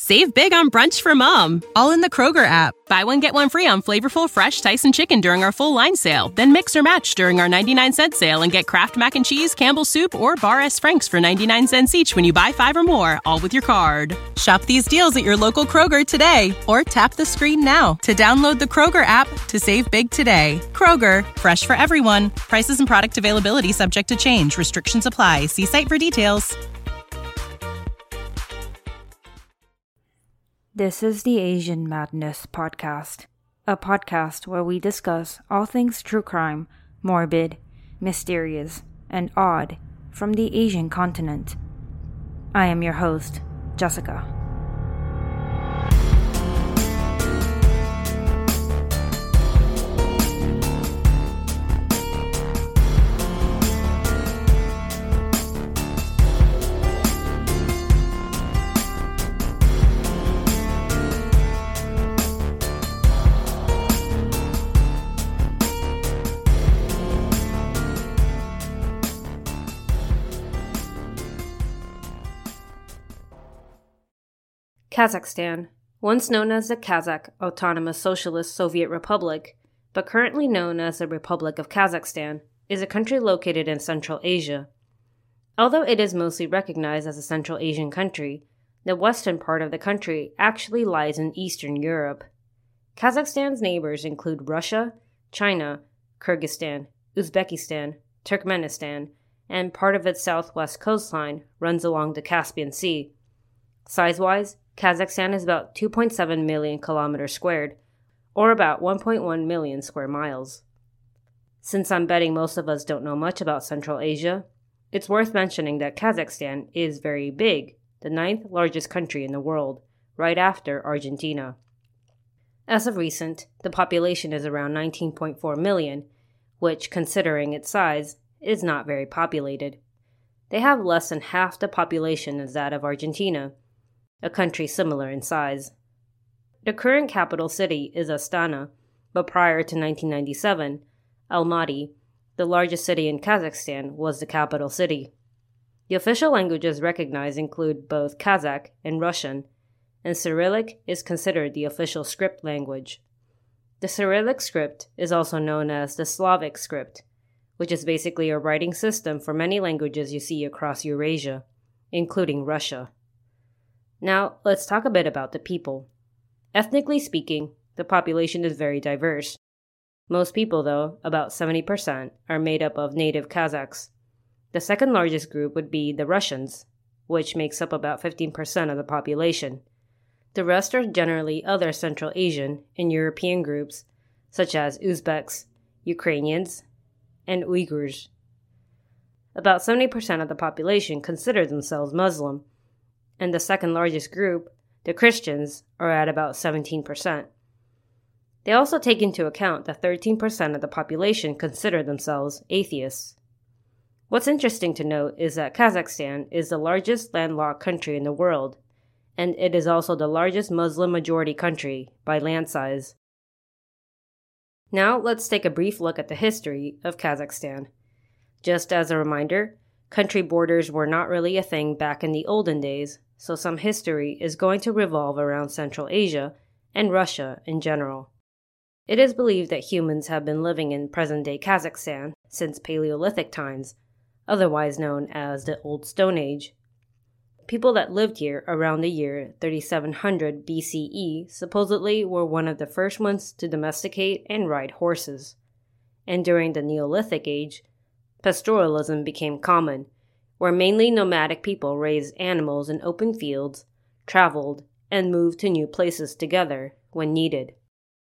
Save big on brunch for mom, all in the Kroger app. Buy one, get one free on flavorful, fresh Tyson chicken during our full line sale. Then mix or match during our 99-cent sale and get Kraft Mac and Cheese, Campbell's Soup, or Bar S. Frank's for 99 cents each when you buy 5 or more, all with your card. Shop these deals at your local Kroger today, or tap the screen now to download the Kroger app to save big today. Kroger, fresh for everyone. Prices and product availability subject to change. Restrictions apply. See site for details. This is the Asian Madness Podcast, a podcast where we discuss all things true crime, morbid, mysterious, and odd from the Asian continent. I am your host, Jessica. Kazakhstan, once known as the Kazakh Autonomous Socialist Soviet Republic, but currently known as the Republic of Kazakhstan, is a country located in Central Asia. Although it is mostly recognized as a Central Asian country, the western part of the country actually lies in Eastern Europe. Kazakhstan's neighbors include Russia, China, Kyrgyzstan, Uzbekistan, Turkmenistan, and part of its southwest coastline runs along the Caspian Sea. Size-wise, Kazakhstan is about 2.7 million kilometers squared, or about 1.1 million square miles. Since I'm betting most of us don't know much about Central Asia, it's worth mentioning that Kazakhstan is very big, the 9th largest country in the world, right after Argentina. As of recent, the population is around 19.4 million, which, considering its size, is not very populated. They have less than half the population as that of Argentina, a country similar in size. The current capital city is Astana, but prior to 1997, Almaty, the largest city in Kazakhstan, was the capital city. The official languages recognized include both Kazakh and Russian, and Cyrillic is considered the official script language. The Cyrillic script is also known as the Slavic script, which is basically a writing system for many languages you see across Eurasia, including Russia. Now, let's talk a bit about the people. Ethnically speaking, the population is very diverse. Most people, though, about 70%, are made up of native Kazakhs. The second largest group would be the Russians, which makes up about 15% of the population. The rest are generally other Central Asian and European groups, such as Uzbeks, Ukrainians, and Uyghurs. About 70% of the population consider themselves Muslim, and the second largest group, the Christians, are at about 17%. They also take into account that 13% of the population consider themselves atheists. What's interesting to note is that Kazakhstan is the largest landlocked country in the world, and it is also the largest Muslim-majority country by land size. Now let's take a brief look at the history of Kazakhstan. Just as a reminder, country borders were not really a thing back in the olden days, so some history is going to revolve around Central Asia and Russia in general. It is believed that humans have been living in present-day Kazakhstan since Paleolithic times, otherwise known as the Old Stone Age. People that lived here around the year 3700 BCE supposedly were one of the first ones to domesticate and ride horses. And during the Neolithic Age, pastoralism became common, where mainly nomadic people raised animals in open fields, traveled, and moved to new places together when needed.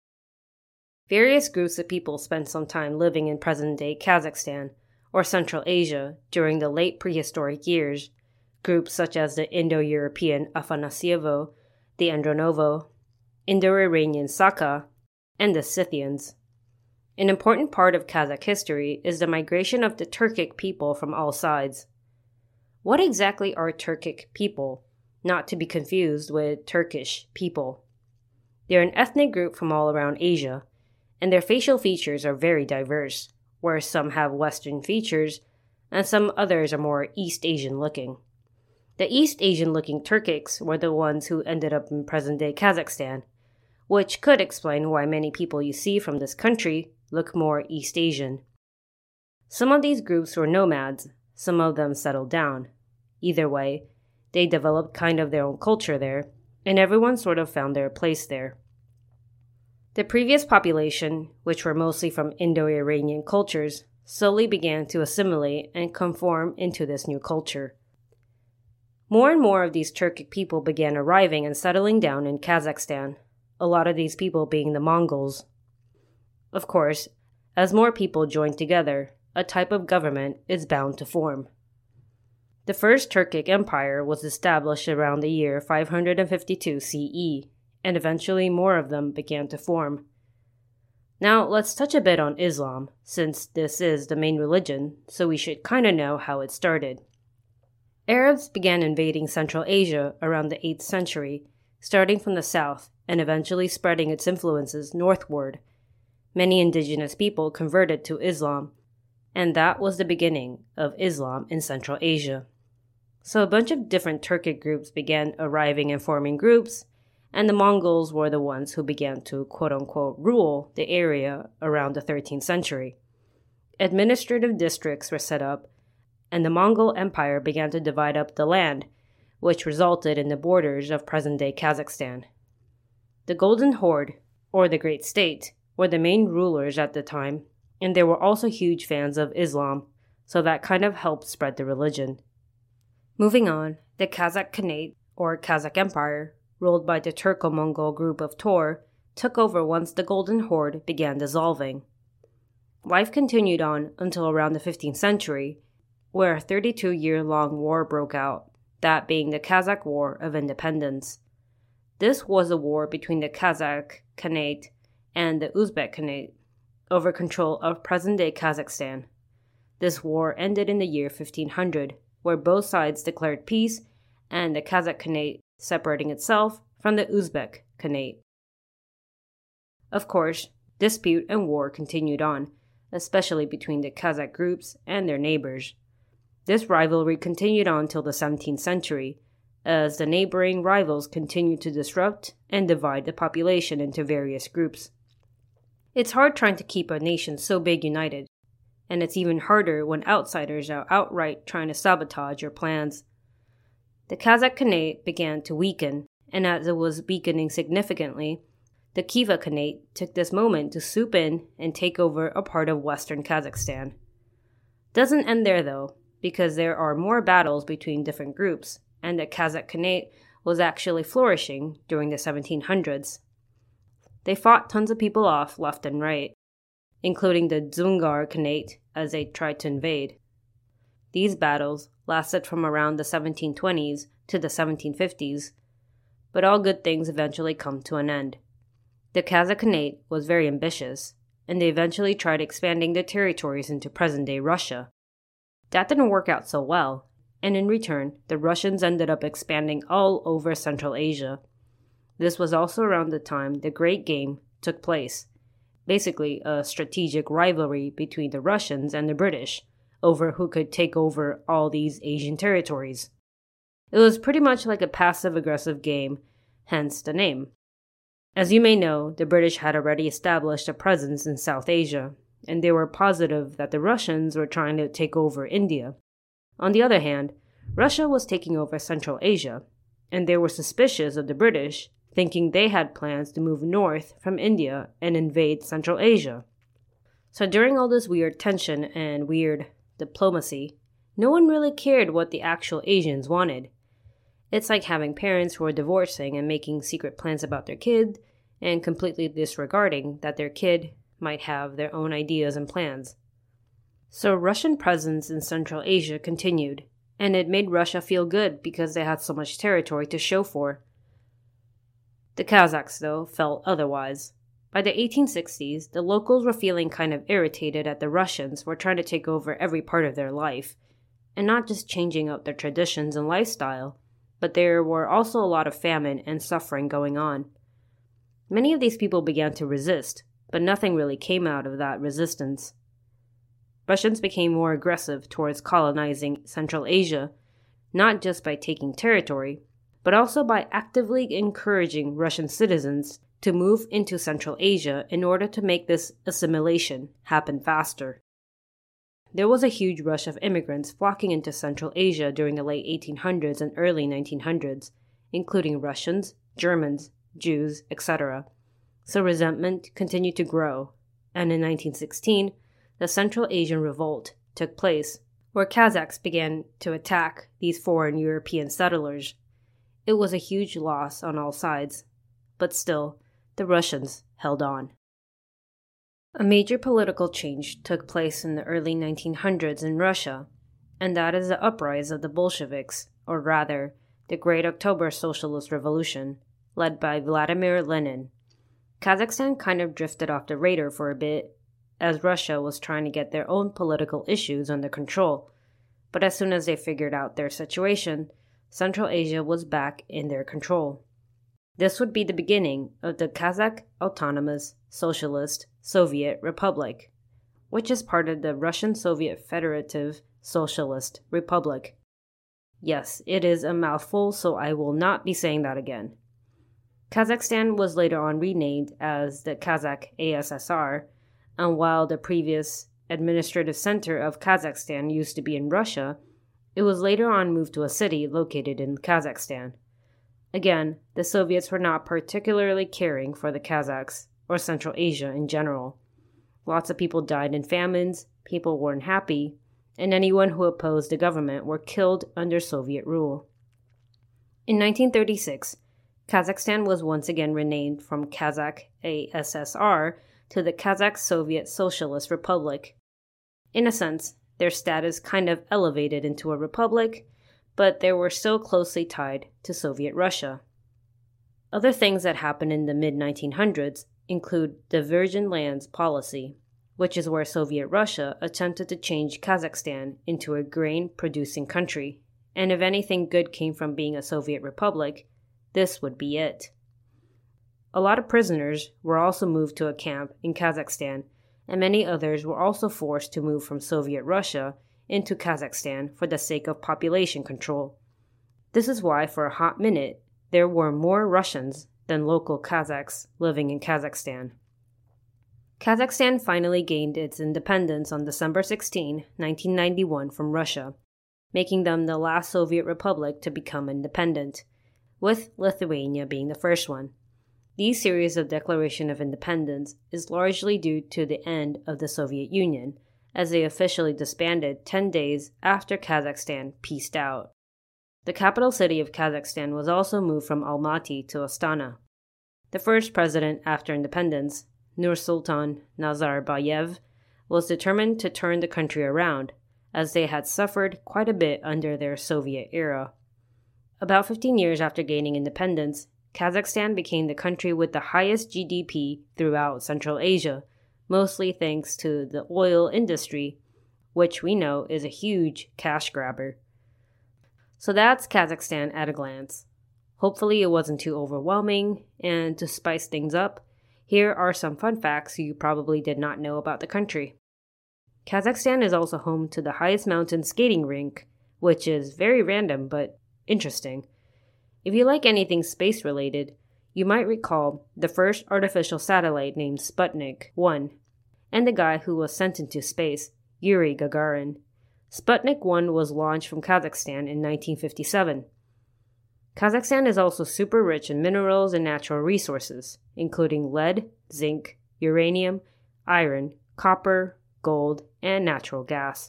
Various groups of people spent some time living in present-day Kazakhstan or Central Asia during the late prehistoric years, groups such as the Indo-European Afanasyevo, the Andronovo, Indo-Iranian Saka, and the Scythians. An important part of Kazakh history is the migration of the Turkic people from all sides. What exactly are Turkic people, not to be confused with Turkish people? They're an ethnic group from all around Asia, and their facial features are very diverse, where some have Western features and some others are more East Asian looking. The East Asian-looking Turkics were the ones who ended up in present-day Kazakhstan, which could explain why many people you see from this country look more East Asian. Some of these groups were nomads, some of them settled down. Either way, they developed kind of their own culture there, and everyone sort of found their place there. The previous population, which were mostly from Indo-Iranian cultures, slowly began to assimilate and conform into this new culture. More and more of these Turkic people began arriving and settling down in Kazakhstan, a lot of these people being the Mongols. Of course, as more people join together, a type of government is bound to form. The first Turkic Empire was established around the year 552 CE, and eventually more of them began to form. Now, let's touch a bit on Islam, since this is the main religion, so we should kind of know how it started. Arabs began invading Central Asia around the 8th century, starting from the south and eventually spreading its influences northward. Many indigenous people converted to Islam, and that was the beginning of Islam in Central Asia. So a bunch of different Turkic groups began arriving and forming groups, and the Mongols were the ones who began to quote-unquote rule the area around the 13th century. Administrative districts were set up, and the Mongol Empire began to divide up the land, which resulted in the borders of present-day Kazakhstan. The Golden Horde, or the Great State, were the main rulers at the time, and they were also huge fans of Islam, so that kind of helped spread the religion. Moving on, the Kazakh Khanate, or Kazakh Empire, ruled by the Turco-Mongol group of Tor, took over once the Golden Horde began dissolving. Life continued on until around the 15th century, where a 32-year-long war broke out, that being the Kazakh War of Independence. This was a war between the Kazakh Khanate and the Uzbek Khanate over control of present-day Kazakhstan. This war ended in the year 1500, where both sides declared peace and the Kazakh Khanate separating itself from the Uzbek Khanate. Of course, dispute and war continued on, especially between the Kazakh groups and their neighbors. This rivalry continued on till the 17th century, as the neighboring rivals continued to disrupt and divide the population into various groups. It's hard trying to keep a nation so big united, and it's even harder when outsiders are outright trying to sabotage your plans. The Kazakh Khanate began to weaken, and as it was weakening significantly, the Khiva Khanate took this moment to swoop in and take over a part of western Kazakhstan. Doesn't end there though, because there are more battles between different groups, and the Kazakh Khanate was actually flourishing during the 1700s. They fought tons of people off left and right, including the Dzungar Khanate as they tried to invade. These battles lasted from around the 1720s to the 1750s, but all good things eventually come to an end. The Kazakh Khanate was very ambitious, and they eventually tried expanding their territories into present-day Russia. That didn't work out so well, and in return, the Russians ended up expanding all over Central Asia. This was also around the time the Great Game took place, basically a strategic rivalry between the Russians and the British over who could take over all these Asian territories. It was pretty much like a passive-aggressive game, hence the name. As you may know, the British had already established a presence in South Asia, and they were positive that the Russians were trying to take over India. On the other hand, Russia was taking over Central Asia, and they were suspicious of the British, thinking they had plans to move north from India and invade Central Asia. So during all this weird tension and weird diplomacy, no one really cared what the actual Asians wanted. It's like having parents who are divorcing and making secret plans about their kid, and completely disregarding that their kid might have their own ideas and plans. So Russian presence in Central Asia continued, and it made Russia feel good because they had so much territory to show for. The Kazakhs, though, felt otherwise. By the 1860s, the locals were feeling kind of irritated at the Russians were trying to take over every part of their life, and not just changing up their traditions and lifestyle, but there were also a lot of famine and suffering going on. Many of these people began to resist, but nothing really came out of that resistance. Russians became more aggressive towards colonizing Central Asia, not just by taking territory, but also by actively encouraging Russian citizens to move into Central Asia in order to make this assimilation happen faster. There was a huge rush of immigrants flocking into Central Asia during the late 1800s and early 1900s, including Russians, Germans, Jews, etc. So resentment continued to grow, and in 1916, the Central Asian Revolt took place, where Kazakhs began to attack these foreign European settlers. It was a huge loss on all sides, but still, the Russians held on. A major political change took place in the early 1900s in Russia, and that is the uprising of the Bolsheviks, or rather, the Great October Socialist Revolution, led by Vladimir Lenin. Kazakhstan kind of drifted off the radar for a bit, as Russia was trying to get their own political issues under control, but as soon as they figured out their situation, Central Asia was back in their control. This would be the beginning of the Kazakh Autonomous Socialist Soviet Republic, which is part of the Russian Soviet Federative Socialist Republic. Yes, it is a mouthful, so I will not be saying that again. Kazakhstan was later on renamed as the Kazakh ASSR, and while the previous administrative center of Kazakhstan used to be in Russia, it was later on moved to a city located in Kazakhstan. Again, the Soviets were not particularly caring for the Kazakhs, or Central Asia in general. Lots of people died in famines, people weren't happy, and anyone who opposed the government were killed under Soviet rule. In 1936, Kazakhstan was once again renamed from Kazakh ASSR to the Kazakh Soviet Socialist Republic. In a sense, their status kind of elevated into a republic, but they were still closely tied to Soviet Russia. Other things that happened in the mid-1900s include the Virgin Lands policy, which is where Soviet Russia attempted to change Kazakhstan into a grain-producing country, and if anything good came from being a Soviet republic, this would be it. A lot of prisoners were also moved to a camp in Kazakhstan, and many others were also forced to move from Soviet Russia into Kazakhstan for the sake of population control. This is why, for a hot minute, there were more Russians than local Kazakhs living in Kazakhstan. Kazakhstan finally gained its independence on December 16, 1991 from Russia, making them the last Soviet republic to become independent, with Lithuania being the first one. These series of Declaration of Independence is largely due to the end of the Soviet Union, as they officially disbanded 10 days after Kazakhstan peaced out. The capital city of Kazakhstan was also moved from Almaty to Astana. The first president after independence, Nursultan Nazarbayev, was determined to turn the country around, as they had suffered quite a bit under their Soviet era. About 15 years after gaining independence, Kazakhstan became the country with the highest GDP throughout Central Asia, mostly thanks to the oil industry, which we know is a huge cash grabber. So that's Kazakhstan at a glance. Hopefully it wasn't too overwhelming, and to spice things up, here are some fun facts you probably did not know about the country. Kazakhstan is also home to the highest mountain skating rink, which is very random but interesting. If you like anything space-related, you might recall the first artificial satellite named Sputnik 1, and the guy who was sent into space, Yuri Gagarin. Sputnik 1 was launched from Kazakhstan in 1957. Kazakhstan is also super rich in minerals and natural resources, including lead, zinc, uranium, iron, copper, gold, and natural gas.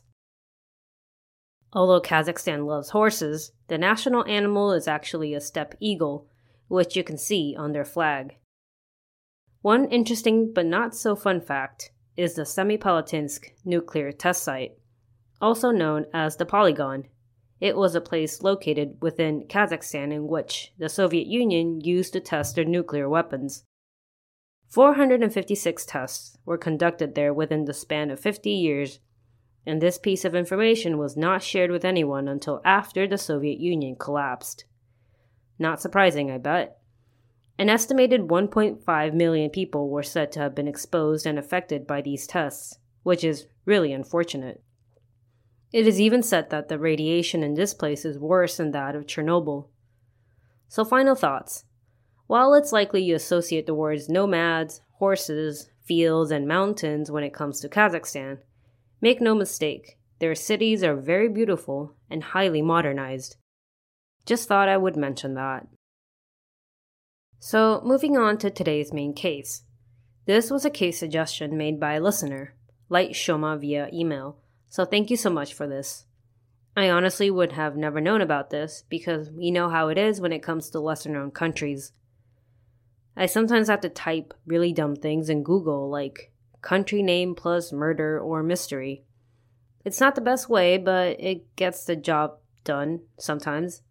Although Kazakhstan loves horses, the national animal is actually a steppe eagle, which you can see on their flag. One interesting but not so fun fact is the Semipalatinsk nuclear test site, also known as the Polygon. It was a place located within Kazakhstan in which the Soviet Union used to test their nuclear weapons. 456 tests were conducted there within the span of 50 years, and this piece of information was not shared with anyone until after the Soviet Union collapsed. Not surprising, I bet. An estimated 1.5 million people were said to have been exposed and affected by these tests, which is really unfortunate. It is even said that the radiation in this place is worse than that of Chernobyl. So final thoughts. While it's likely you associate the words nomads, horses, fields, and mountains when it comes to Kazakhstan, make no mistake, their cities are very beautiful and highly modernized. Just thought I would mention that. So, moving on to today's main case. This was a case suggestion made by a listener, Light Shoma, via email, so thank you so much for this. I honestly would have never known about this because we know how it is when it comes to lesser-known countries. I sometimes have to type really dumb things in Google like country name plus murder or mystery. It's not the best way, but it gets the job done sometimes.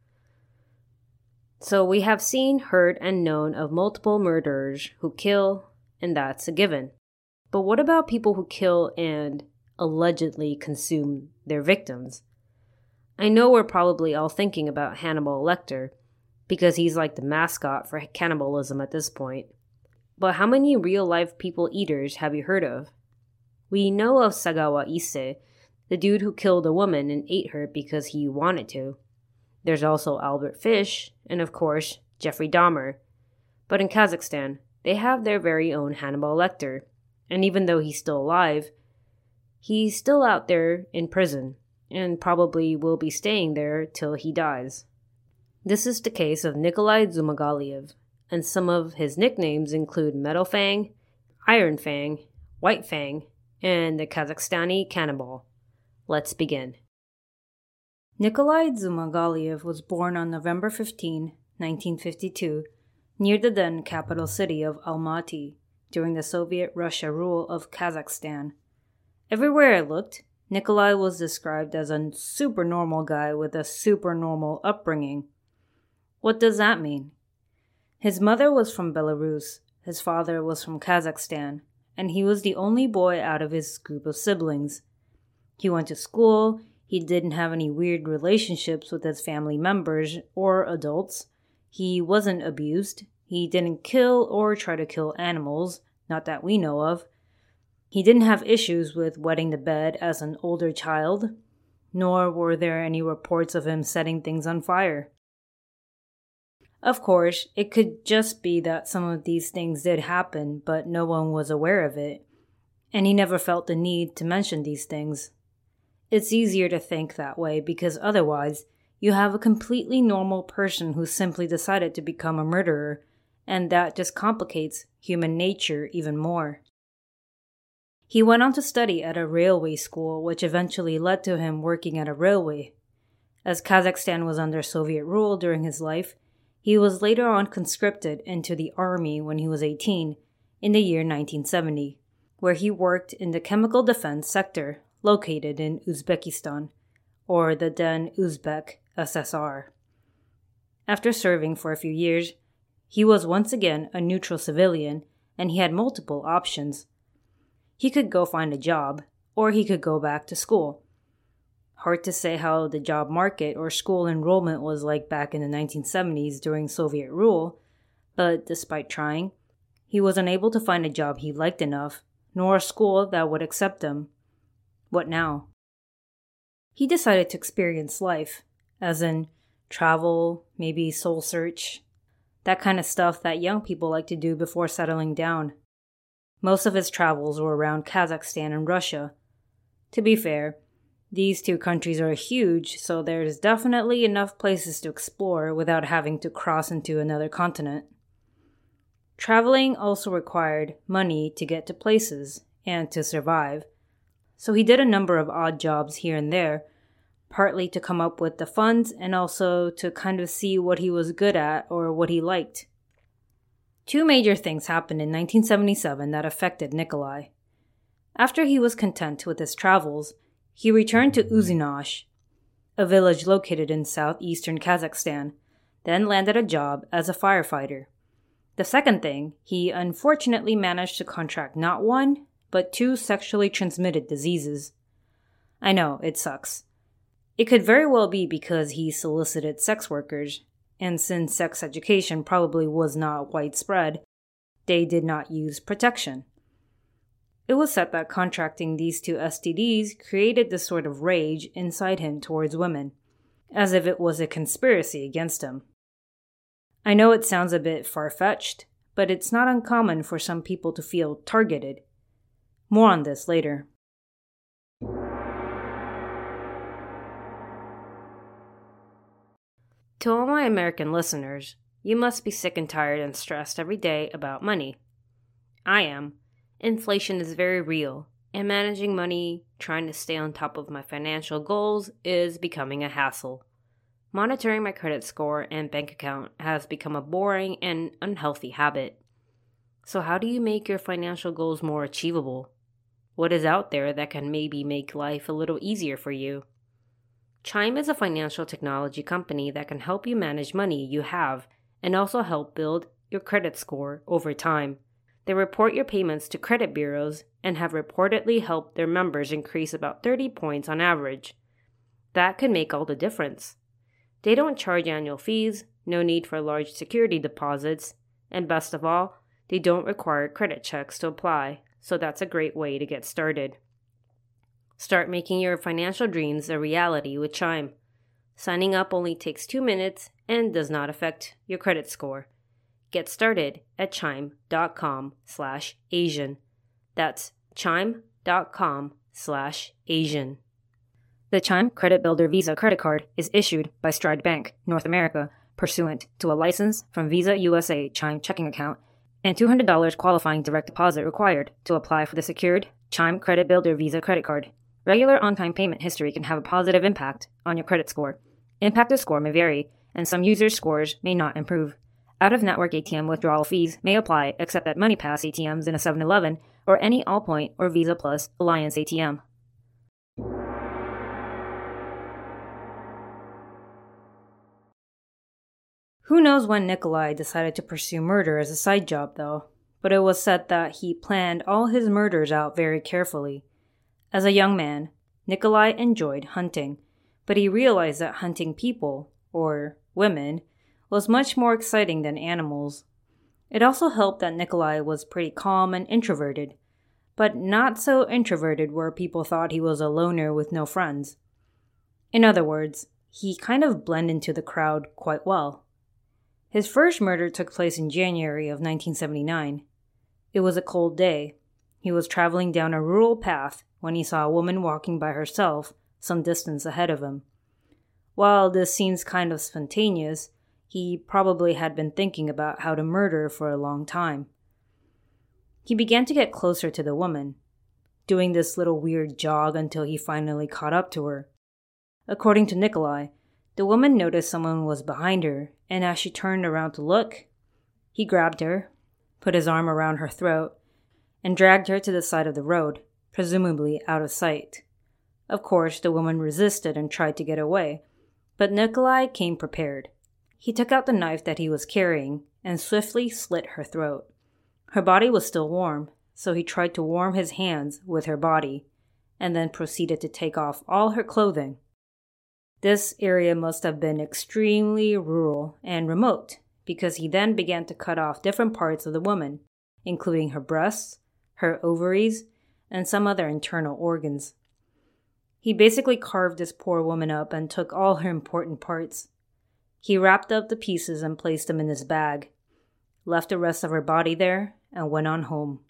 So we have seen, heard, and known of multiple murderers who kill, and that's a given. But what about people who kill and allegedly consume their victims? I know we're probably all thinking about Hannibal Lecter, because he's like the mascot for cannibalism at this point. But how many real-life people-eaters have you heard of? We know of Sagawa Ise, the dude who killed a woman and ate her because he wanted to. There's also Albert Fish, and of course, Jeffrey Dahmer. But in Kazakhstan, they have their very own Hannibal Lecter, and even though he's still alive, he's still out there in prison, and probably will be staying there till he dies. This is the case of Nikolai Zhumagaliev, and some of his nicknames include Metal Fang, Iron Fang, White Fang, and the Kazakhstani Cannibal. Let's begin. Nikolai Zhumagaliev was born on November 15, 1952, near the then capital city of Almaty, during the Soviet Russia rule of Kazakhstan. Everywhere I looked, Nikolai was described as a super normal guy with a super normal upbringing. What does that mean? His mother was from Belarus, his father was from Kazakhstan, and he was the only boy out of his group of siblings. He went to school. He didn't have any weird relationships with his family members or adults. He wasn't abused. He didn't kill or try to kill animals, not that we know of. He didn't have issues with wetting the bed as an older child, nor were there any reports of him setting things on fire. Of course, it could just be that some of these things did happen, but no one was aware of it, and he never felt the need to mention these things. It's easier to think that way because otherwise, you have a completely normal person who simply decided to become a murderer, and that just complicates human nature even more. He went on to study at a railway school, which eventually led to him working at a railway. As Kazakhstan was under Soviet rule during his life, he was later on conscripted into the army when he was 18, in the year 1970, where he worked in the chemical defense sector, located in Uzbekistan, or the then Uzbek SSR. After serving for a few years, he was once again a neutral civilian, and he had multiple options. He could go find a job, or he could go back to school. Hard to say how the job market or school enrollment was like back in the 1970s during Soviet rule, but despite trying, he was unable to find a job he liked enough, nor a school that would accept him. What now? He decided to experience life, as in travel, maybe soul search, that kind of stuff that young people like to do before settling down. Most of his travels were around Kazakhstan and Russia. To be fair, these two countries are huge, so there's definitely enough places to explore without having to cross into another continent. Traveling also required money to get to places and to survive. So he did a number of odd jobs here and there, partly to come up with the funds and also to kind of see what he was good at or what he liked. Two major things happened in 1977 that affected Nikolai. After he was content with his travels, he returned to Uzinosh, a village located in southeastern Kazakhstan, then landed a job as a firefighter. The second thing, he unfortunately managed to contract not one, but 2 sexually transmitted diseases. I know, it sucks. It could very well be because he solicited sex workers, and since sex education probably was not widespread, they did not use protection. It was said that contracting these two STDs created this sort of rage inside him towards women, as if it was a conspiracy against him. I know it sounds a bit far-fetched, but it's not uncommon for some people to feel targeted. More on this later. To all my American listeners, you must be sick and tired and stressed every day about money. I am. Inflation is very real, and managing money, trying to stay on top of my financial goals, is becoming a hassle. Monitoring my credit score and bank account has become a boring and unhealthy habit. So how do you make your financial goals more achievable? What is out there that can maybe make life a little easier for you? Chime is a financial technology company that can help you manage money you have and also help build your credit score over time. They report your payments to credit bureaus and have reportedly helped their members increase about 30 points on average. That could make all the difference. They don't charge annual fees, no need for large security deposits, and best of all, they don't require credit checks to apply, so that's a great way to get started. Start making your financial dreams a reality with Chime. Signing up only takes 2 minutes and does not affect your credit score. Get started at chime.com/Asian. That's chime.com/Asian. The Chime Credit Builder Visa credit card is issued by Stride Bank, North America, pursuant to a license from Visa USA Chime checking account, and $200 qualifying direct deposit required to apply for the secured Chime Credit Builder Visa credit card. Regular on-time payment history can have a positive impact on your credit score. Impact of score may vary, and some users' scores may not improve. Out-of-network ATM withdrawal fees may apply except at MoneyPass ATMs in a 7-Eleven or any Allpoint or Visa Plus Alliance ATM. Who knows when Nikolai decided to pursue murder as a side job, though, but it was said that he planned all his murders out very carefully. As a young man, Nikolai enjoyed hunting, but he realized that hunting people, or women, was much more exciting than animals. It also helped that Nikolai was pretty calm and introverted, but not so introverted where people thought he was a loner with no friends. In other words, he kind of blended into the crowd quite well. His first murder took place in January of 1979. It was a cold day. He was traveling down a rural path when he saw a woman walking by herself some distance ahead of him. While this seems kind of spontaneous, he probably had been thinking about how to murder for a long time. He began to get closer to the woman, doing this little weird jog until he finally caught up to her. According to Nikolai, the woman noticed someone was behind her, and as she turned around to look, he grabbed her, put his arm around her throat, and dragged her to the side of the road, presumably out of sight. Of course, the woman resisted and tried to get away, but Nikolai came prepared. He took out the knife that he was carrying and swiftly slit her throat. Her body was still warm, so he tried to warm his hands with her body, and then proceeded to take off all her clothing. This area must have been extremely rural and remote, because he then began to cut off different parts of the woman, including her breasts, her ovaries, and some other internal organs. He basically carved this poor woman up and took all her important parts. He wrapped up the pieces and placed them in his bag, left the rest of her body there, and went on home.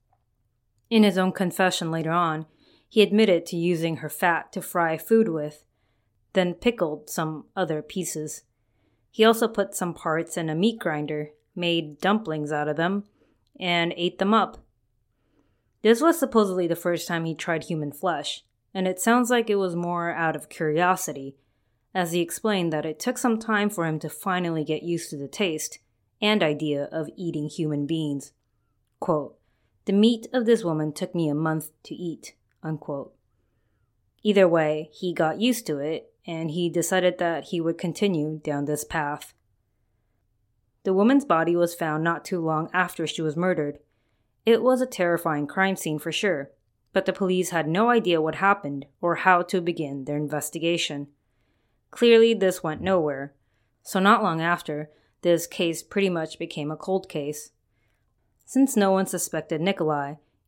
In his own confession later on, he admitted to using her fat to fry food with, then pickled some other pieces. He also put some parts in a meat grinder, made dumplings out of them, and ate them up. This was supposedly the first time he tried human flesh, and it sounds like it was more out of curiosity, as he explained that it took some time for him to finally get used to the taste and idea of eating human beings. Quote, "The meat of this woman took me a month to eat," unquote. Either way, he got used to it, and he decided that he would continue down this path. The woman's body was found not too long after she was murdered. It was a terrifying crime scene for sure, but the police had no idea what happened or how to begin their investigation. Clearly, this went nowhere, so not long after, this case pretty much became a cold case. Since no one suspected Nikolai,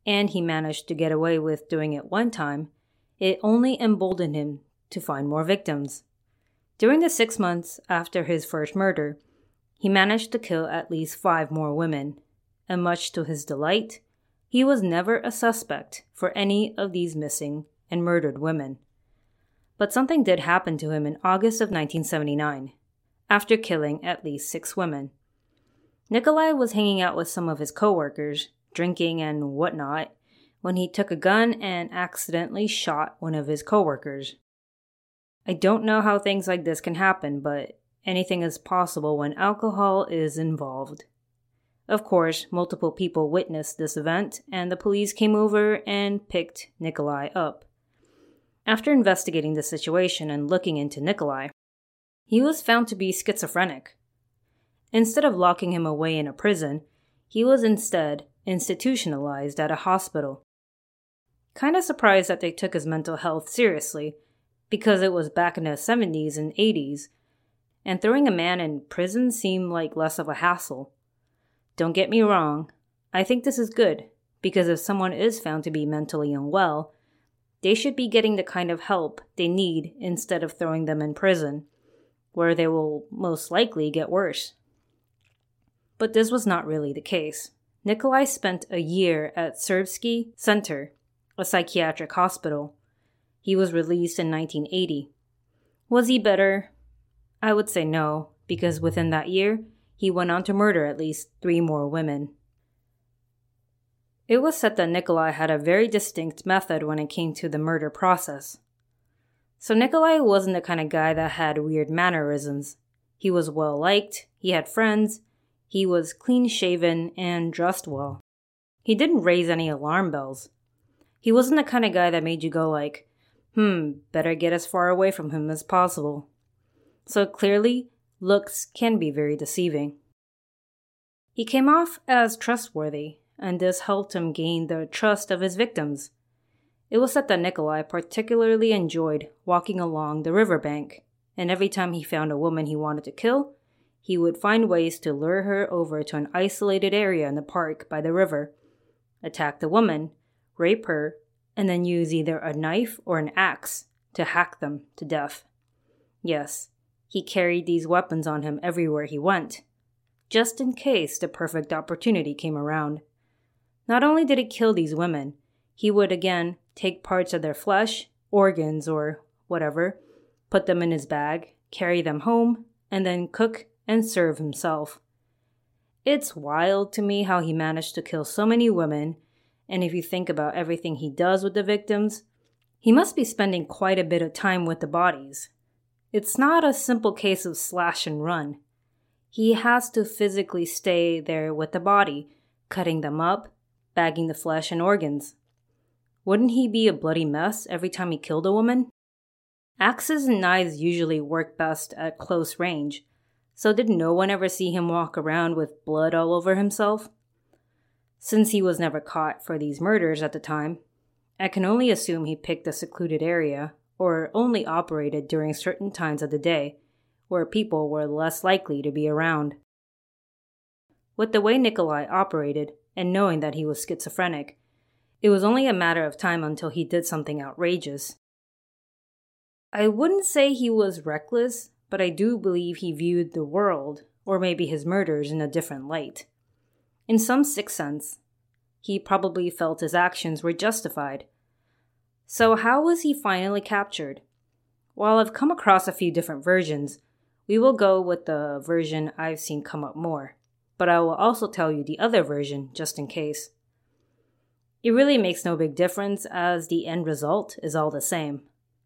and he managed to get away with doing it one time, it only emboldened him to find more victims. During the 6 months after his first murder, he managed to kill at least 5 more women, and much to his delight, he was never a suspect for any of these missing and murdered women. But something did happen to him in August of 1979, after killing at least 6 women. Nikolai was hanging out with some of his coworkers, drinking and whatnot, when he took a gun and accidentally shot one of his coworkers. I don't know how things like this can happen, but anything is possible when alcohol is involved. Of course, multiple people witnessed this event, and the police came over and picked Nikolai up. After investigating the situation and looking into Nikolai, he was found to be schizophrenic. Instead of locking him away in a prison, he was instead institutionalized at a hospital. Kinda surprised that they took his mental health seriously, because it was back in the 70s and 80s, and throwing a man in prison seemed like less of a hassle. Don't get me wrong, I think this is good, because if someone is found to be mentally unwell, they should be getting the kind of help they need instead of throwing them in prison, where they will most likely get worse. But this was not really the case. Nikolai spent a year at Serbsky Center, a psychiatric hospital. He was released in 1980. Was he better? I would say no, because within that year, he went on to murder at least 3 more women. It was said that Nikolai had a very distinct method when it came to the murder process. So Nikolai wasn't the kind of guy that had weird mannerisms. He was well liked, he had friends, he was clean-shaven and dressed well. He didn't raise any alarm bells. He wasn't the kind of guy that made you go like, better get as far away from him as possible. So clearly, looks can be very deceiving. He came off as trustworthy, and this helped him gain the trust of his victims. It was said that Nikolai particularly enjoyed walking along the riverbank, and every time he found a woman he wanted to kill, he would find ways to lure her over to an isolated area in the park by the river, attack the woman, rape her, and then use either a knife or an axe to hack them to death. Yes, he carried these weapons on him everywhere he went, just in case the perfect opportunity came around. Not only did he kill these women, he would again take parts of their flesh, organs, or whatever, put them in his bag, carry them home, and then cook and serve himself. It's wild to me how he managed to kill so many women, and if you think about everything he does with the victims, he must be spending quite a bit of time with the bodies. It's not a simple case of slash and run. He has to physically stay there with the body, cutting them up, bagging the flesh and organs. Wouldn't he be a bloody mess every time he killed a woman? Axes and knives usually work best at close range, so did no one ever see him walk around with blood all over himself? Since he was never caught for these murders at the time, I can only assume he picked a secluded area or only operated during certain times of the day where people were less likely to be around. With the way Nikolai operated and knowing that he was schizophrenic, it was only a matter of time until he did something outrageous. I wouldn't say he was reckless, but I do believe he viewed the world, or maybe his murders, in a different light. In some sick sense, he probably felt his actions were justified. So how was he finally captured? While I've come across a few different versions, we will go with the version I've seen come up more, but I will also tell you the other version just in case. It really makes no big difference as the end result is all the same.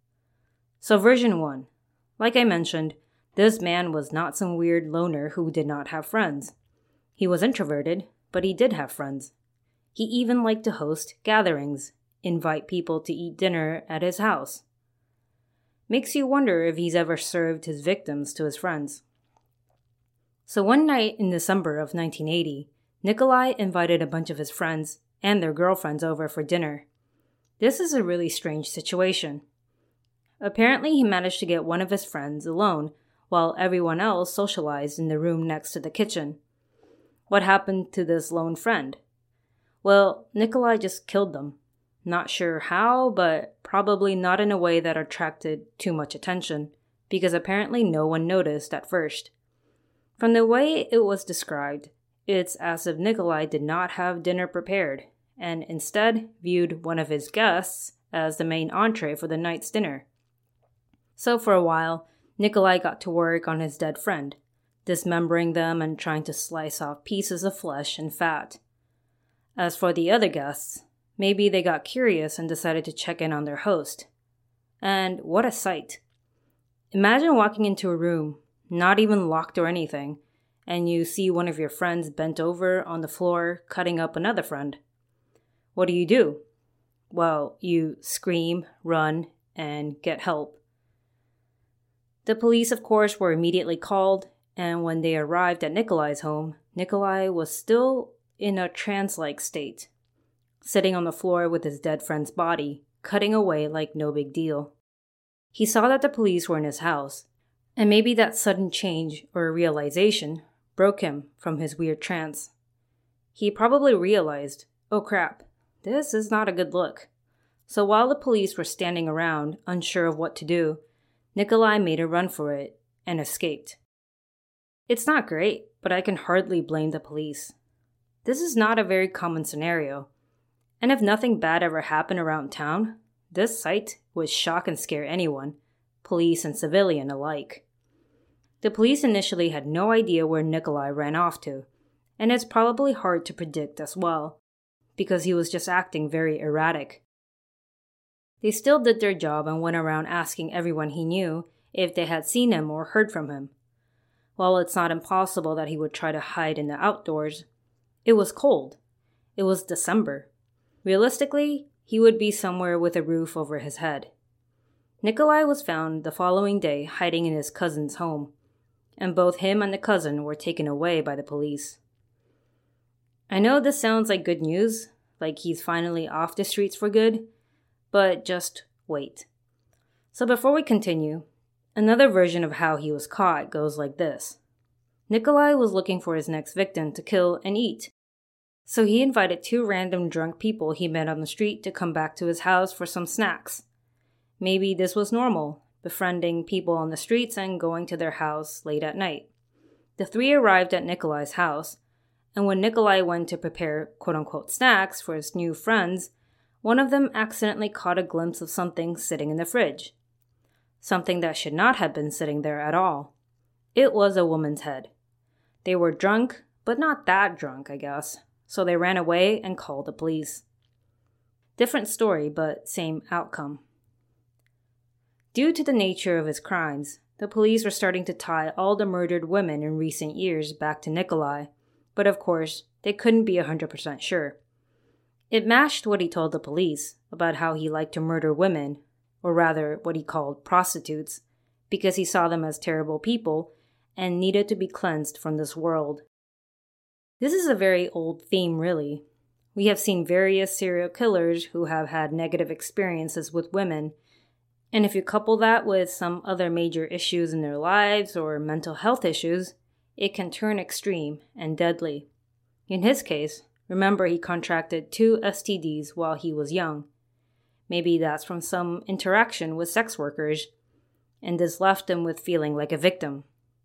So version 1. Like I mentioned, this man was not some weird loner who did not have friends. He was introverted, but he did have friends. He even liked to host gatherings, invite people to eat dinner at his house. Makes you wonder if he's ever served his victims to his friends. So one night in December of 1980, Nikolai invited a bunch of his friends and their girlfriends over for dinner. This is a really strange situation. Apparently, he managed to get one of his friends alone, while everyone else socialized in the room next to the kitchen. What happened to this lone friend? Well, Nikolai just killed them. Not sure how, but probably not in a way that attracted too much attention, because apparently no one noticed at first. From the way it was described, it's as if Nikolai did not have dinner prepared, and instead viewed one of his guests as the main entree for the night's dinner. So for a while, Nikolai got to work on his dead friend, dismembering them and trying to slice off pieces of flesh and fat. As for the other guests, maybe they got curious and decided to check in on their host. And what a sight. Imagine walking into a room, not even locked or anything, and you see one of your friends bent over on the floor cutting up another friend. What do? Well, you scream, run, and get help. The police, of course, were immediately called, and when they arrived at Nikolai's home, Nikolai was still in a trance-like state, sitting on the floor with his dead friend's body, cutting away like no big deal. He saw that the police were in his house, and maybe that sudden change or realization broke him from his weird trance. He probably realized, oh crap, this is not a good look. So while the police were standing around, unsure of what to do, Nikolai made a run for it and escaped. It's not great, but I can hardly blame the police. This is not a very common scenario. And if nothing bad ever happened around town, this sight would shock and scare anyone, police and civilian alike. The police initially had no idea where Nikolai ran off to, and it's probably hard to predict as well, because he was just acting very erratic. They still did their job and went around asking everyone he knew if they had seen him or heard from him. While it's not impossible that he would try to hide in the outdoors, it was cold. It was December. Realistically, he would be somewhere with a roof over his head. Nikolai was found the following day hiding in his cousin's home, and both him and the cousin were taken away by the police. I know this sounds like good news, like he's finally off the streets for good, but just wait. So before we continue, another version of how he was caught goes like this. Nikolai was looking for his next victim to kill and eat. So he invited 2 random drunk people he met on the street to come back to his house for some snacks. Maybe this was normal, befriending people on the streets and going to their house late at night. The 3 arrived at Nikolai's house, and when Nikolai went to prepare quote-unquote snacks for his new friends, one of them accidentally caught a glimpse of something sitting in the fridge. Something that should not have been sitting there at all. It was a woman's head. They were drunk, but not that drunk, I guess, so they ran away and called the police. Different story, but same outcome. Due to the nature of his crimes, the police were starting to tie all the murdered women in recent years back to Nikolai, but of course, they couldn't be 100% sure. It matched what he told the police about how he liked to murder women, or rather what he called prostitutes, because he saw them as terrible people and needed to be cleansed from this world. This is a very old theme, really. We have seen various serial killers who have had negative experiences with women, and if you couple that with some other major issues in their lives or mental health issues, it can turn extreme and deadly. In his case, remember he contracted 2 STDs while he was young. Maybe that's from some interaction with sex workers, and this left him with feeling like a victim.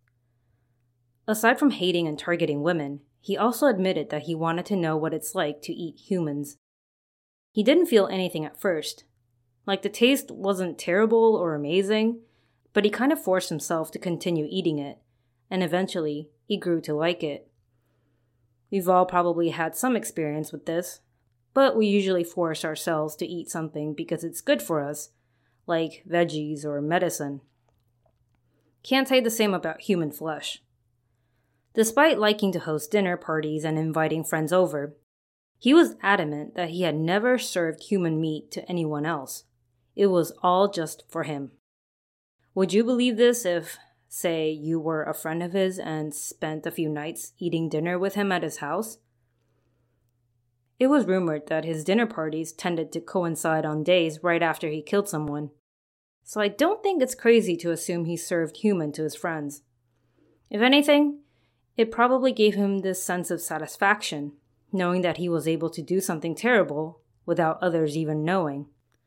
Aside from hating and targeting women, he also admitted that he wanted to know what it's like to eat humans. He didn't feel anything at first. Like the taste wasn't terrible or amazing, but he kind of forced himself to continue eating it, and eventually he grew to like it. We've all probably had some experience with this, but we usually force ourselves to eat something because it's good for us, like veggies or medicine. Can't say the same about human flesh. Despite liking to host dinner parties and inviting friends over, he was adamant that he had never served human meat to anyone else. It was all just for him. Would you believe this if, say, you were a friend of his and spent a few nights eating dinner with him at his house? It was rumored that his dinner parties tended to coincide on days right after he killed someone. So I don't think it's crazy to assume he served human to his friends. If anything, it probably gave him this sense of satisfaction, knowing that he was able to do something terrible without others even knowing.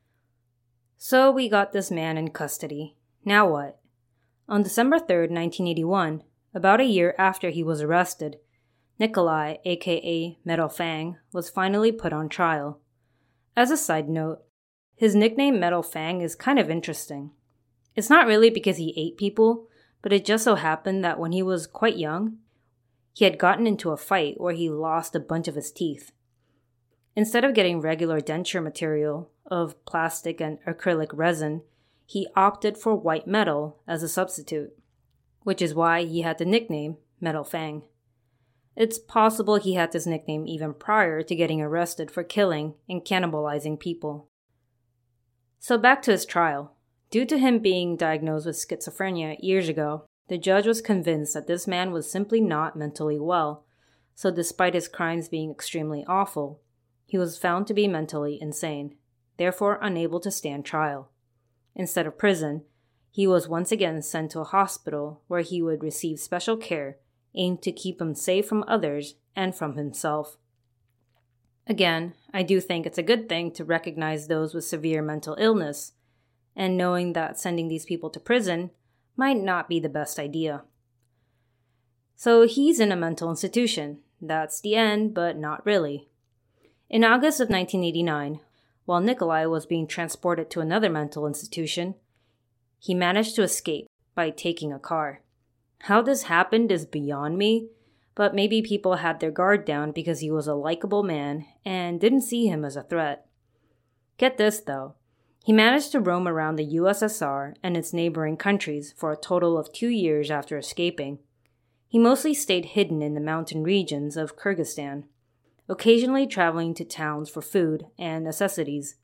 So we got this man in custody. Now what? On December 3rd, 1981, about a year after he was arrested, Nikolai, aka Metal Fang, was finally put on trial. As a side note, his nickname Metal Fang is kind of interesting. It's not really because he ate people, but it just so happened that when he was quite young, he had gotten into a fight where he lost a bunch of his teeth. Instead of getting regular denture material of plastic and acrylic resin, he opted for white metal as a substitute, which is why he had the nickname Metal Fang. It's possible he had this nickname even prior to getting arrested for killing and cannibalizing people. So back to his trial. Due to him being diagnosed with schizophrenia years ago, the judge was convinced that this man was simply not mentally well, so despite his crimes being extremely awful, he was found to be mentally insane, therefore unable to stand trial. Instead of prison, he was once again sent to a hospital where he would receive special care aimed to keep him safe from others and from himself. Again, I do think it's a good thing to recognize those with severe mental illness, and knowing that sending these people to prison might not be the best idea. So he's in a mental institution. That's the end, but not really. In August of 1989, while Nikolai was being transported to another mental institution, he managed to escape by taking a car. How this happened is beyond me, but maybe people had their guard down because he was a likable man and didn't see him as a threat. Get this though, he managed to roam around the USSR and its neighboring countries for a total of 2 years after escaping. He mostly stayed hidden in the mountain regions of Kyrgyzstan, occasionally traveling to towns for food and necessities.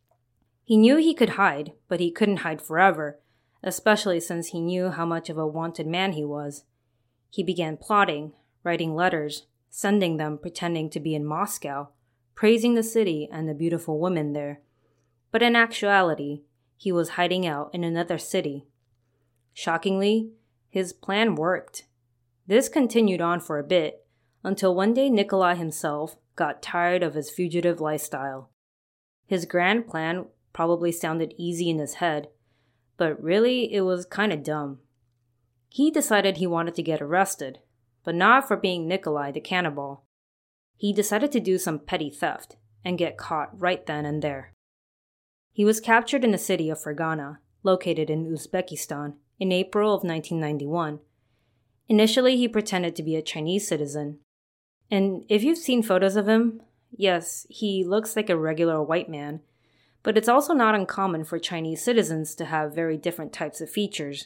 He knew he could hide, but he couldn't hide forever, especially since he knew how much of a wanted man he was. He began plotting, writing letters, sending them pretending to be in Moscow, praising the city and the beautiful women there. But in actuality, he was hiding out in another city. Shockingly, his plan worked. This continued on for a bit, until one day Nikolai himself got tired of his fugitive lifestyle. His grand plan probably sounded easy in his head, but really it was kinda dumb. He decided he wanted to get arrested, but not for being Nikolai the cannibal. He decided to do some petty theft and get caught right then and there. He was captured in the city of Fergana, located in Uzbekistan, in April of 1991. Initially, he pretended to be a Chinese citizen. And if you've seen photos of him, yes, he looks like a regular white man, but it's also not uncommon for Chinese citizens to have very different types of features.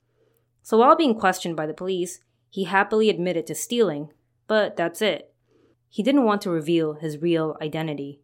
So while being questioned by the police, he happily admitted to stealing, but that's it. He didn't want to reveal his real identity.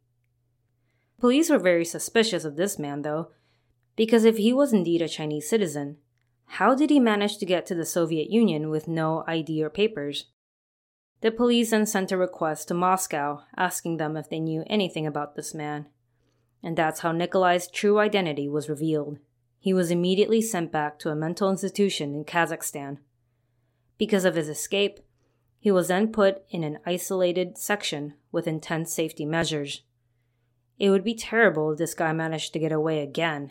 Police were very suspicious of this man, though, because if he was indeed a Chinese citizen, how did he manage to get to the Soviet Union with no ID or papers? The police then sent a request to Moscow asking them if they knew anything about this man. And that's how Nikolai's true identity was revealed. He was immediately sent back to a mental institution in Kazakhstan. Because of his escape, he was then put in an isolated section with intense safety measures. It would be terrible if this guy managed to get away again.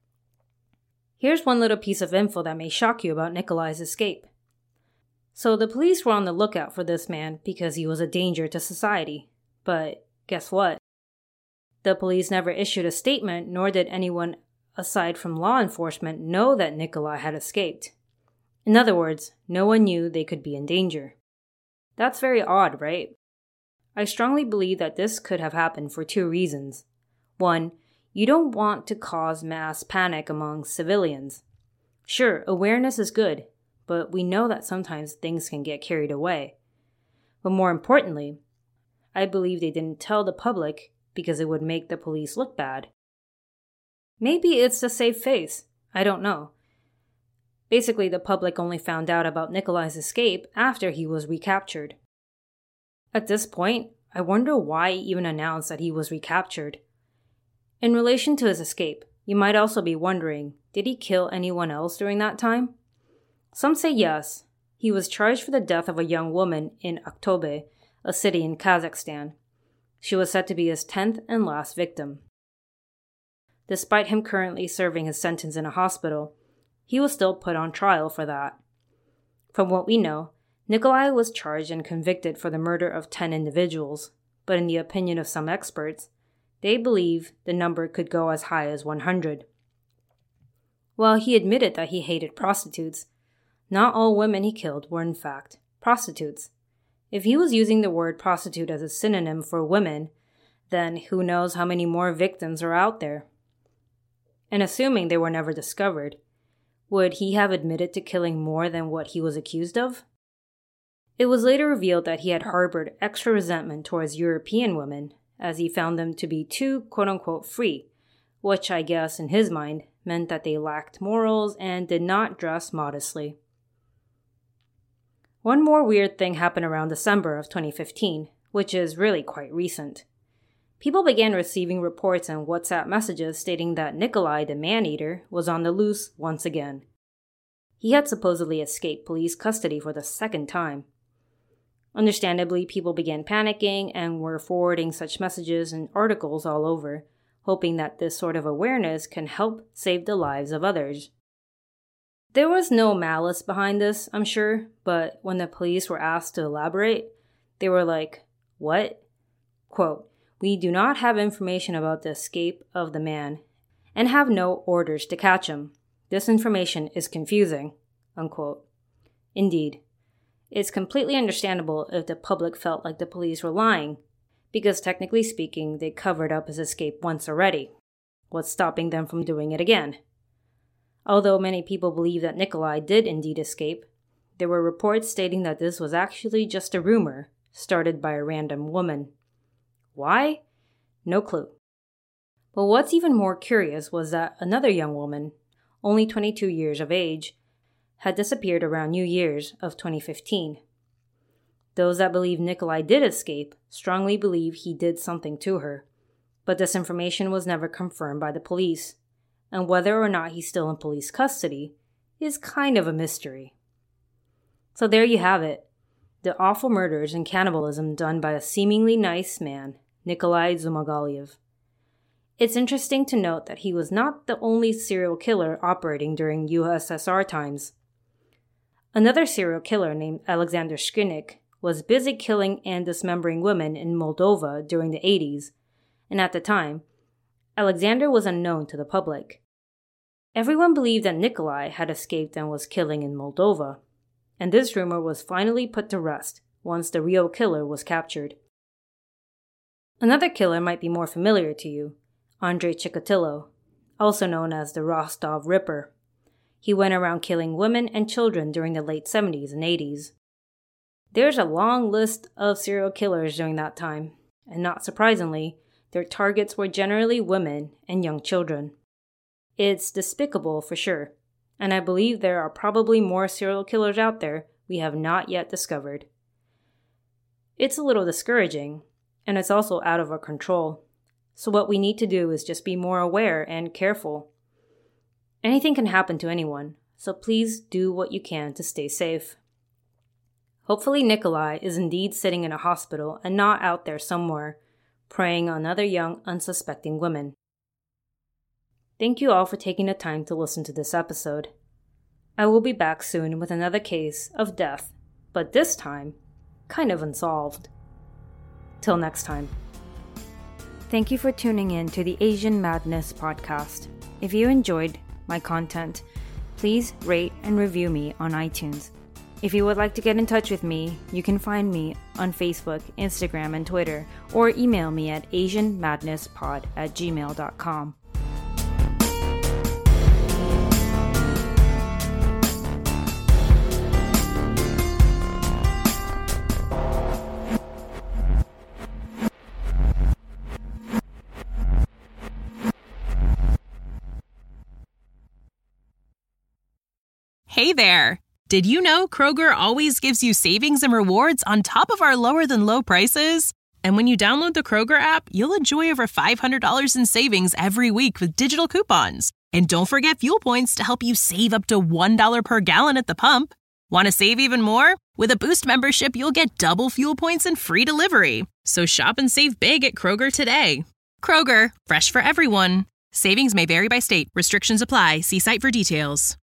Here's one little piece of info that may shock you about Nikolai's escape. So the police were on the lookout for this man because he was a danger to society. But guess what? The police never issued a statement, nor did anyone aside from law enforcement know that Nikolai had escaped. In other words, no one knew they could be in danger. That's very odd, right? I strongly believe that this could have happened for 2 reasons. 1, you don't want to cause mass panic among civilians. Sure, awareness is good, but we know that sometimes things can get carried away. But more importantly, I believe they didn't tell the public because it would make the police look bad. Maybe it's to save face. I don't know. Basically, the public only found out about Nikolai's escape after he was recaptured. At this point, I wonder why he even announced that he was recaptured. In relation to his escape, you might also be wondering, did he kill anyone else during that time? Some say yes. He was charged for the death of a young woman in Aktobe, a city in Kazakhstan. She was said to be his 10th and last victim. Despite him currently serving his sentence in a hospital, he was still put on trial for that. From what we know, Nikolai was charged and convicted for the murder of 10 individuals, but in the opinion of some experts, they believe the number could go as high as 100. While he admitted that he hated prostitutes, not all women he killed were in fact prostitutes. If he was using the word prostitute as a synonym for women, then who knows how many more victims are out there? And assuming they were never discovered, would he have admitted to killing more than what he was accused of? It was later revealed that he had harbored extra resentment towards European women, as he found them to be too quote-unquote free, which I guess in his mind meant that they lacked morals and did not dress modestly. One more weird thing happened around December of 2015, which is really quite recent. People began receiving reports and WhatsApp messages stating that Nikolai the man-eater was on the loose once again. He had supposedly escaped police custody for the second time. Understandably, people began panicking and were forwarding such messages and articles all over, hoping that this sort of awareness can help save the lives of others. There was no malice behind this, I'm sure, but when the police were asked to elaborate, they were like, "What?" Quote, "We do not have information about the escape of the man and have no orders to catch him. This information is confusing." Unquote. Indeed. It's completely understandable if the public felt like the police were lying, because technically speaking, they covered up his escape once already. What's stopping them from doing it again? Although many people believe that Nikolai did indeed escape, there were reports stating that this was actually just a rumor started by a random woman. Why? No clue. But what's even more curious was that another young woman, only 22 years of age, had disappeared around New Year's of 2015. Those that believe Nikolai did escape strongly believe he did something to her, but this information was never confirmed by the police, and whether or not he's still in police custody is kind of a mystery. So there you have it, the awful murders and cannibalism done by a seemingly nice man, Nikolai Zhumagaliev. It's interesting to note that he was not the only serial killer operating during USSR times. Another serial killer named Alexander Skrinik was busy killing and dismembering women in Moldova during the 80s, and at the time, Alexander was unknown to the public. Everyone believed that Nikolai had escaped and was killing in Moldova, and this rumor was finally put to rest once the real killer was captured. Another killer might be more familiar to you, Andrei Chikatilo, also known as the Rostov Ripper. He went around killing women and children during the late 70s and 80s. There's a long list of serial killers during that time, and not surprisingly, their targets were generally women and young children. It's despicable for sure, and I believe there are probably more serial killers out there we have not yet discovered. It's a little discouraging, and it's also out of our control. So what we need to do is just be more aware and careful. Anything can happen to anyone, so please do what you can to stay safe. Hopefully Nikolai is indeed sitting in a hospital and not out there somewhere, preying on other young, unsuspecting women. Thank you all for taking the time to listen to this episode. I will be back soon with another case of death, but this time, kind of unsolved. Till next time. Thank you for tuning in to the Asian Madness podcast. If you enjoyed my content, please rate and review me on iTunes. If you would like to get in touch with me, you can find me on Facebook, Instagram, and Twitter, or email me at asianmadnesspod@gmail.com. Hey there! Did you know Kroger always gives you savings and rewards on top of our lower-than-low prices? And when you download the Kroger app, you'll enjoy over $500 in savings every week with digital coupons. And don't forget fuel points to help you save up to $1 per gallon at the pump. Want to save even more? With a Boost membership, you'll get double fuel points and free delivery. So shop and save big at Kroger today. Kroger, fresh for everyone. Savings may vary by state. Restrictions apply. See site for details.